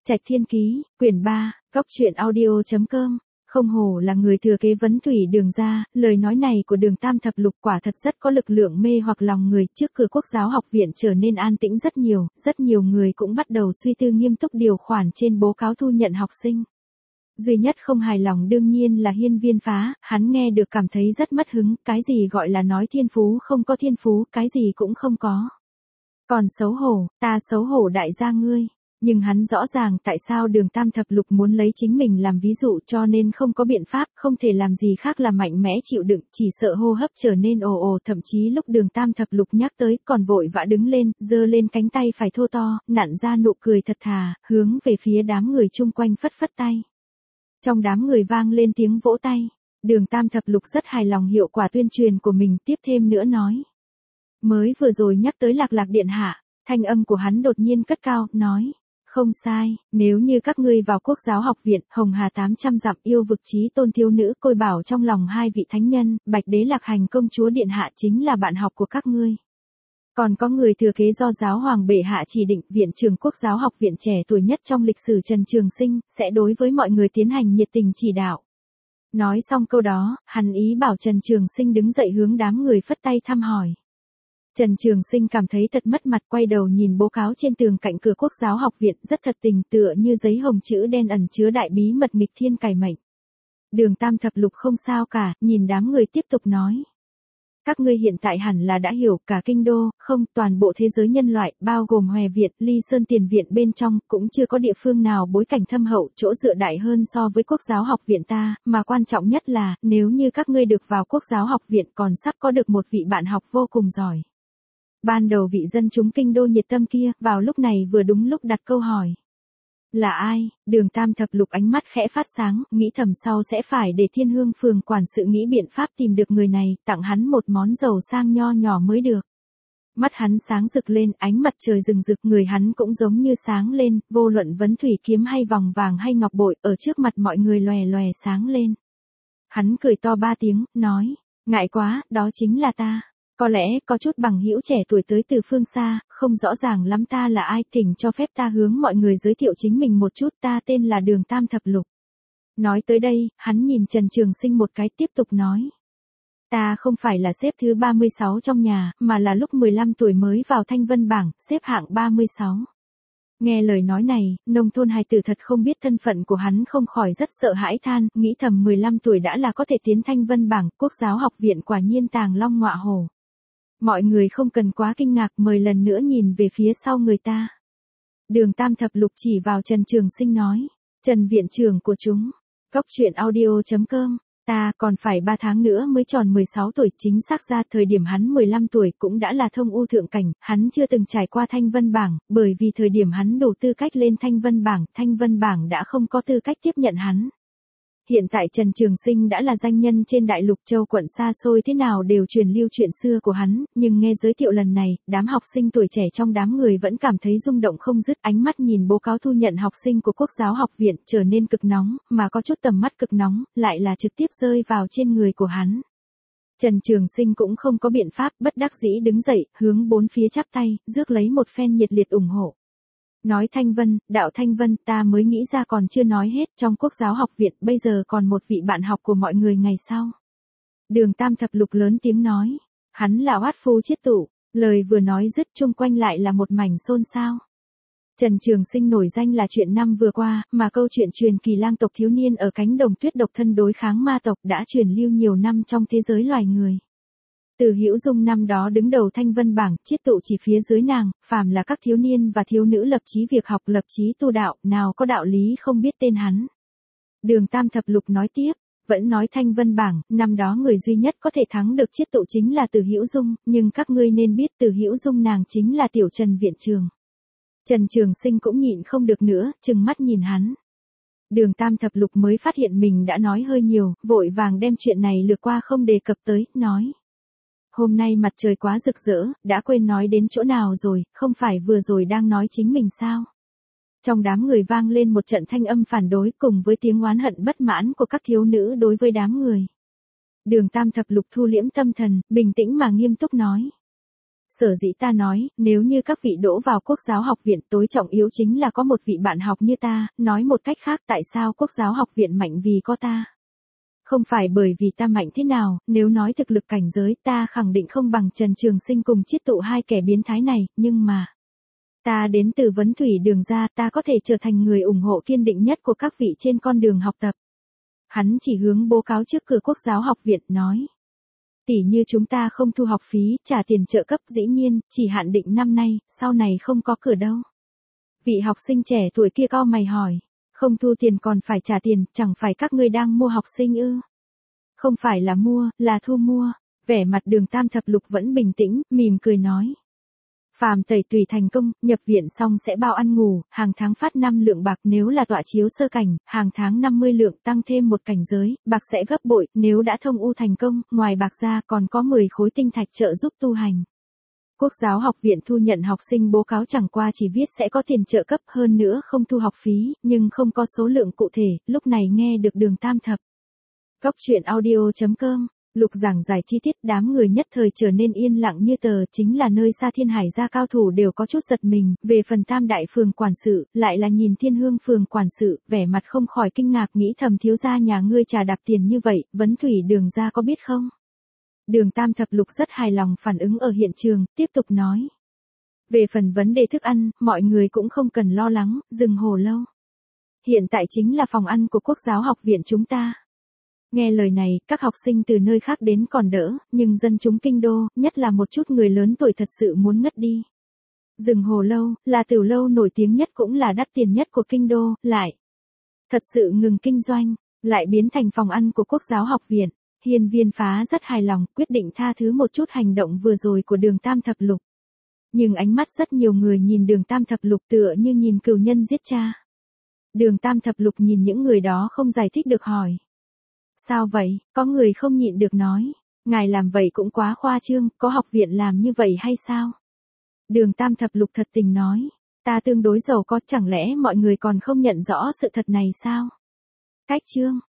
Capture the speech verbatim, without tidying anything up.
Trạch Thiên Ký, quyển ba, Cóc truyện audio chấm com. Không hổ là người thừa kế vấn thủy Đường gia, lời nói này của Đường Tam Thập Lục quả thật rất có lực lượng mê hoặc lòng người. Trước cửa Quốc giáo học viện trở nên an tĩnh rất nhiều, rất nhiều người cũng bắt đầu suy tư nghiêm túc điều khoản trên bố cáo thu nhận học sinh. Duy nhất không hài lòng đương nhiên là Hiên Viên Phá, hắn nghe được cảm thấy rất mất hứng, cái gì gọi là nói thiên phú không có thiên phú, cái gì cũng không có. Còn xấu hổ, ta xấu hổ đại gia ngươi. Nhưng hắn rõ ràng tại sao Đường Tam Thập Lục muốn lấy chính mình làm ví dụ, cho nên không có biện pháp, không thể làm gì khác là mạnh mẽ chịu đựng, chỉ sợ hô hấp trở nên ồ ồ. Thậm chí lúc Đường Tam Thập Lục nhắc tới, còn vội vã đứng lên, giơ lên cánh tay phải thô to, nặn ra nụ cười thật thà, hướng về phía đám người chung quanh phất phất tay. Trong đám người vang lên tiếng vỗ tay. Đường Tam Thập Lục rất hài lòng hiệu quả tuyên truyền của mình, tiếp thêm nữa nói. Mới vừa rồi nhắc tới Lạc Lạc điện hạ, thanh âm của hắn đột nhiên cất cao, nói. Không sai, nếu như các ngươi vào Quốc giáo học viện, Hồng Hà tám trăm dặm yêu vực chí tôn thiếu nữ côi bảo trong lòng hai vị thánh nhân, Bạch Đế Lạc Hành công chúa điện hạ chính là bạn học của các ngươi. Còn có người thừa kế do giáo hoàng bệ hạ chỉ định, viện trưởng Quốc giáo học viện trẻ tuổi nhất trong lịch sử Trần Trường Sinh, sẽ đối với mọi người tiến hành nhiệt tình chỉ đạo. Nói xong câu đó, hắn ý bảo Trần Trường Sinh đứng dậy hướng đám người phất tay thăm hỏi. Trần Trường Sinh cảm thấy thật mất mặt, quay đầu nhìn bố cáo trên tường cạnh cửa Quốc giáo học viện, rất thật tình, tựa như giấy hồng chữ đen ẩn chứa đại bí mật nghịch thiên cải mệnh. Đường Tam Thập Lục không sao cả, nhìn đám người tiếp tục nói. Các ngươi hiện tại hẳn là đã hiểu, cả kinh đô, không, toàn bộ thế giới nhân loại, bao gồm Hòe Viện, Ly Sơn Tiền Viện bên trong, cũng chưa có địa phương nào bối cảnh thâm hậu, chỗ dựa đại hơn so với Quốc giáo học viện ta, mà quan trọng nhất là, nếu như các ngươi được vào Quốc giáo học viện còn sắp có được một vị bạn học vô cùng giỏi. Ban đầu vị dân chúng kinh đô nhiệt tâm kia, vào lúc này vừa đúng lúc đặt câu hỏi. Là ai? Đường Tam Thập Lục ánh mắt khẽ phát sáng, nghĩ thầm sau sẽ phải để Thiên Hương phường quản sự nghĩ biện pháp tìm được người này, tặng hắn một món giàu sang nho nhỏ mới được. Mắt hắn sáng rực lên, ánh mặt trời rừng rực, người hắn cũng giống như sáng lên, vô luận vấn thủy kiếm hay vòng vàng hay ngọc bội, ở trước mặt mọi người lòe lòe sáng lên. Hắn cười to ba tiếng, nói, ngại quá, đó chính là ta. Có lẽ có chút bằng hữu trẻ tuổi tới từ phương xa, không rõ ràng lắm ta là ai, thỉnh cho phép ta hướng mọi người giới thiệu chính mình một chút, ta tên là Đường Tam Thập Lục. Nói tới đây, hắn nhìn Trần Trường Sinh một cái tiếp tục nói. Ta không phải là xếp thứ ba mươi sáu trong nhà, mà là lúc mười lăm tuổi mới vào Thanh Vân bảng, xếp hạng ba mươi sáu. Nghe lời nói này, nông thôn hài tử thật không biết thân phận của hắn không khỏi rất sợ hãi than, nghĩ thầm mười lăm tuổi đã là có thể tiến Thanh Vân bảng, Quốc giáo học viện quả nhiên tàng long ngọa hổ. Mọi người không cần quá kinh ngạc, mời lần nữa nhìn về phía sau người ta. Đường Tam Thập Lục chỉ vào Trần Trường Sinh nói, Trần viện trưởng của chúng, Cóc truyện audio chấm com, ta còn phải ba tháng nữa mới tròn mười sáu tuổi, chính xác ra thời điểm hắn mười lăm tuổi cũng đã là thông u thượng cảnh, hắn chưa từng trải qua Thanh Vân bảng, bởi vì thời điểm hắn đủ tư cách lên Thanh Vân bảng, Thanh Vân bảng đã không có tư cách tiếp nhận hắn. Hiện tại Trần Trường Sinh đã là danh nhân trên đại lục, châu quận xa xôi thế nào đều truyền lưu chuyện xưa của hắn, nhưng nghe giới thiệu lần này, đám học sinh tuổi trẻ trong đám người vẫn cảm thấy rung động không dứt, ánh mắt nhìn bố cáo thu nhận học sinh của Quốc giáo học viện trở nên cực nóng, mà có chút tầm mắt cực nóng, lại là trực tiếp rơi vào trên người của hắn. Trần Trường Sinh cũng không có biện pháp, bất đắc dĩ đứng dậy, hướng bốn phía chắp tay, rước lấy một phen nhiệt liệt ủng hộ. Nói Thanh Vân, đạo Thanh Vân, ta mới nghĩ ra còn chưa nói hết, trong Quốc giáo học viện bây giờ còn một vị bạn học của mọi người ngày sau. Đường Tam Thập Lục lớn tiếng nói, hắn là Hoát Phu Chiết Tụ, lời vừa nói dứt chung quanh lại là một mảnh xôn xao. Trần Trường Sinh nổi danh là chuyện năm vừa qua, mà câu chuyện truyền kỳ lang tộc thiếu niên ở cánh đồng tuyết độc thân đối kháng ma tộc đã truyền lưu nhiều năm trong thế giới loài người. Từ Hữu Dung năm đó đứng đầu Thanh Vân bảng, Chiết Tụ chỉ phía dưới nàng, phàm là các thiếu niên và thiếu nữ lập chí việc học, lập chí tu đạo, nào có đạo lý không biết tên hắn. Đường Tam Thập Lục nói tiếp, vẫn nói Thanh Vân bảng, năm đó người duy nhất có thể thắng được Chiết Tụ chính là Từ Hữu Dung, nhưng các ngươi nên biết Từ Hữu Dung nàng chính là tiểu Trần viện trường. Trần Trường Sinh cũng nhịn không được nữa, trừng mắt nhìn hắn. Đường Tam Thập Lục mới phát hiện mình đã nói hơi nhiều, vội vàng đem chuyện này lược qua không đề cập tới, nói. Hôm nay mặt trời quá rực rỡ, đã quên nói đến chỗ nào rồi, không phải vừa rồi đang nói chính mình sao? Trong đám người vang lên một trận thanh âm phản đối cùng với tiếng oán hận bất mãn của các thiếu nữ đối với đám người. Đường Tam Thập Lục thu liễm tâm thần, bình tĩnh mà nghiêm túc nói. Sở dĩ ta nói, nếu như các vị đỗ vào Quốc giáo học viện tối trọng yếu chính là có một vị bạn học như ta, nói một cách khác tại sao Quốc giáo học viện mạnh vì có ta. Không phải bởi vì ta mạnh thế nào, nếu nói thực lực cảnh giới ta khẳng định không bằng Trần Trường Sinh cùng Chiết Tụ hai kẻ biến thái này, nhưng mà ta đến từ vấn thủy đường ra, ta có thể trở thành người ủng hộ kiên định nhất của các vị trên con đường học tập. Hắn chỉ hướng bố cáo trước cửa Quốc giáo học viện, nói. Tỷ như chúng ta không thu học phí, trả tiền trợ cấp dĩ nhiên, chỉ hạn định năm nay, sau này không có cửa đâu. Vị học sinh trẻ tuổi kia cau mày hỏi. Không thu tiền còn phải trả tiền, chẳng phải các ngươi đang mua học sinh ư? Không phải là mua, là thu mua. Vẻ mặt Đường Tam Thập Lục vẫn bình tĩnh, mỉm cười nói. Phàm tẩy tùy thành công, nhập viện xong sẽ bao ăn ngủ, hàng tháng phát năm lượng bạc, nếu là tọa chiếu sơ cảnh, hàng tháng năm mươi lượng, tăng thêm một cảnh giới, bạc sẽ gấp bội, nếu đã thông u thành công, ngoài bạc ra còn có mười khối tinh thạch trợ giúp tu hành. Quốc giáo học viện thu nhận học sinh bố cáo chẳng qua chỉ viết sẽ có tiền trợ cấp, hơn nữa không thu học phí, nhưng không có số lượng cụ thể, lúc này nghe được Đường Tam Thập. Cóc truyện audio chấm com, Lục giảng giải chi tiết, đám người nhất thời trở nên yên lặng như tờ, chính là nơi xa Thiên Hải gia cao thủ đều có chút giật mình, về phần Tam Đại phường quản sự, lại là nhìn Thiên Hương phường quản sự, vẻ mặt không khỏi kinh ngạc, nghĩ thầm thiếu gia nhà ngươi trà đạp tiền như vậy, vấn thủy đường gia có biết không? Đường Tam Thập Lục rất hài lòng phản ứng ở hiện trường, tiếp tục nói. Về phần vấn đề thức ăn, mọi người cũng không cần lo lắng, dừng hồ lâu. Hiện tại chính là phòng ăn của Quốc giáo học viện chúng ta. Nghe lời này, các học sinh từ nơi khác đến còn đỡ, nhưng dân chúng kinh đô, nhất là một chút người lớn tuổi thật sự muốn ngất đi. Rừng Hồ Lâu, là tiểu lâu nổi tiếng nhất cũng là đắt tiền nhất của kinh đô, lại thật sự ngừng kinh doanh, lại biến thành phòng ăn của Quốc giáo học viện. Hiên Viên Phá rất hài lòng, quyết định tha thứ một chút hành động vừa rồi của Đường Tam Thập Lục. Nhưng ánh mắt rất nhiều người nhìn Đường Tam Thập Lục tựa như nhìn cừu nhân giết cha. Đường Tam Thập Lục nhìn những người đó không giải thích được hỏi. Sao vậy, có người không nhịn được nói. Ngài làm vậy cũng quá khoa trương, có học viện làm như vậy hay sao? Đường Tam Thập Lục thật tình nói. Ta tương đối giàu có, chẳng lẽ mọi người còn không nhận rõ sự thật này sao? Cách chương.